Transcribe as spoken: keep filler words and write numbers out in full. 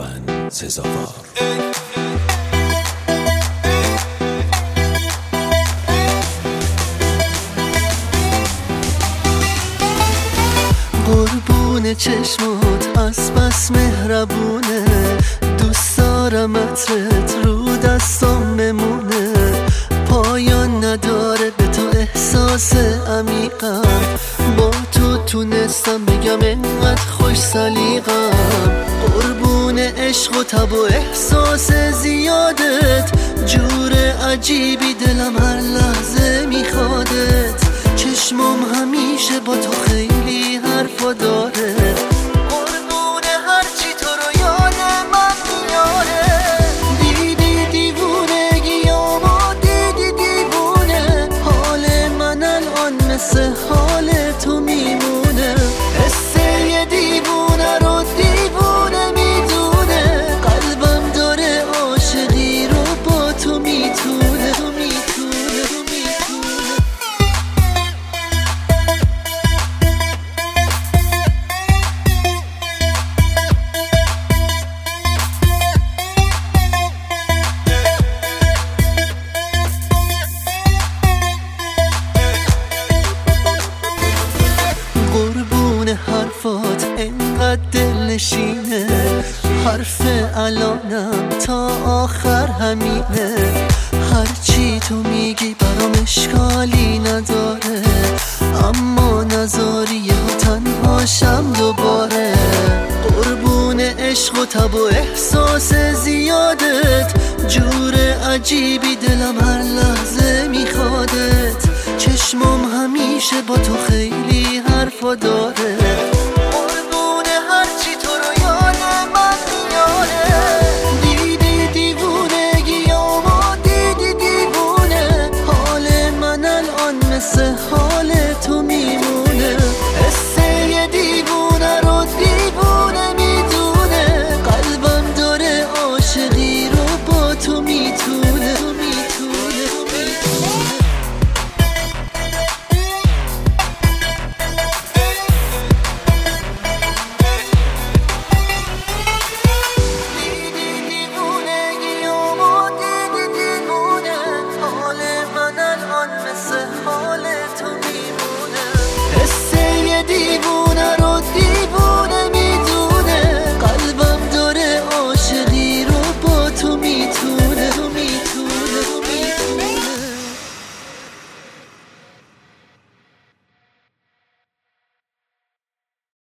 من سزاوار. قربون چشمات از بس مهربونه، دوست دارم عطرت رو دستام بمونه. پایان نداره به تو احساس عمیقم، با تو تونستم بگم انقدر خوش سلیقم. قربون عشق و تب و احساس زیادت، جور عجیبی دلم هر لحظه میخوادت. چشمم همیشه با تو خیلی حرفا داره، قربون هرچی تو رو یاد من میاره. دیدی دیوونگیامو دیدی دیوونه، حال من الان مثل حال تو میمونه. حس یه دیوونه رو دیوونه میدونه، قلبم داره عاشقی رو با تو میتونه. تو میتونه تو میتونه قربون حرفات انقدر دلنشینه، حرف الانم تا آخر همینه. هرچی تو میگی برام اشکالی نداره، اما نذاری یهو تنهاشم دوباره. قربون عشق و تب و احساس زیادت، جور عجیبی دلم هر لحظه میخوادت. چشمم همیشه با تو خیلی حرفا داره،